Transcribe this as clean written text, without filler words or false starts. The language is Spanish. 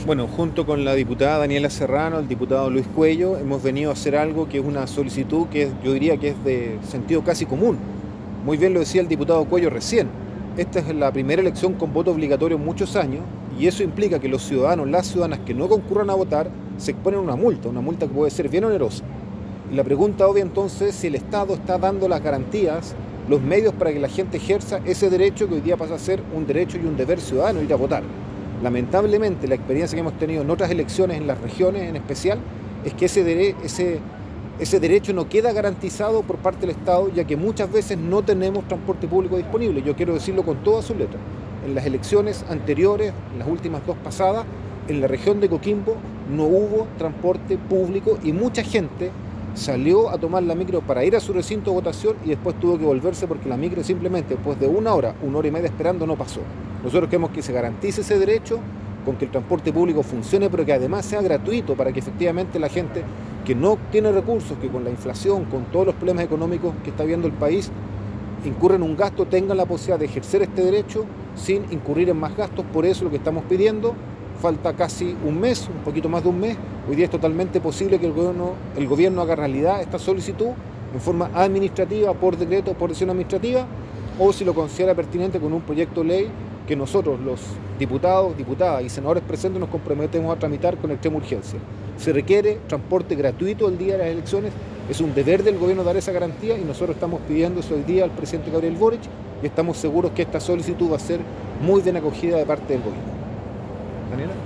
Bueno, junto con la diputada Daniela Serrano, el diputado Luis Cuello, hemos venido a hacer algo que es una solicitud yo diría que es de sentido casi común. Muy bien lo decía el diputado Cuello recién. Esta es la primera elección con voto obligatorio en muchos años y eso implica que los ciudadanos, las ciudadanas que no concurran a votar se exponen a una multa que puede ser bien onerosa. Y la pregunta obvia entonces es si el Estado está dando las garantías, los medios para que la gente ejerza ese derecho que hoy día pasa a ser un derecho y un deber ciudadano, ir a votar. Lamentablemente, la experiencia que hemos tenido en otras elecciones, en las regiones en especial, es que ese derecho no queda garantizado por parte del Estado, ya que muchas veces no tenemos transporte público disponible. Yo quiero decirlo con todas sus letras. En las elecciones anteriores, en las últimas dos pasadas, en la región de Coquimbo no hubo transporte público y mucha gente salió a tomar la micro para ir a su recinto de votación y después tuvo que volverse porque la micro simplemente después de una hora y media esperando no pasó. Nosotros queremos que se garantice ese derecho con que el transporte público funcione, pero que además sea gratuito para que efectivamente la gente que no tiene recursos, que con la inflación, con todos los problemas económicos que está viendo el país, incurre en un gasto, tengan la posibilidad de ejercer este derecho sin incurrir en más gastos. Por eso lo que estamos pidiendo, falta casi un mes, un poquito más de un mes, hoy día es totalmente posible que el gobierno haga realidad esta solicitud en forma administrativa, por decreto, por decisión administrativa, o si lo considera pertinente con un proyecto de ley que nosotros, los diputados, diputadas y senadores presentes, nos comprometemos a tramitar con extrema urgencia. Se requiere transporte gratuito el día de las elecciones, es un deber del gobierno dar esa garantía y nosotros estamos pidiendo eso hoy día al presidente Gabriel Boric y estamos seguros que esta solicitud va a ser muy bien acogida de parte del gobierno. Daniela.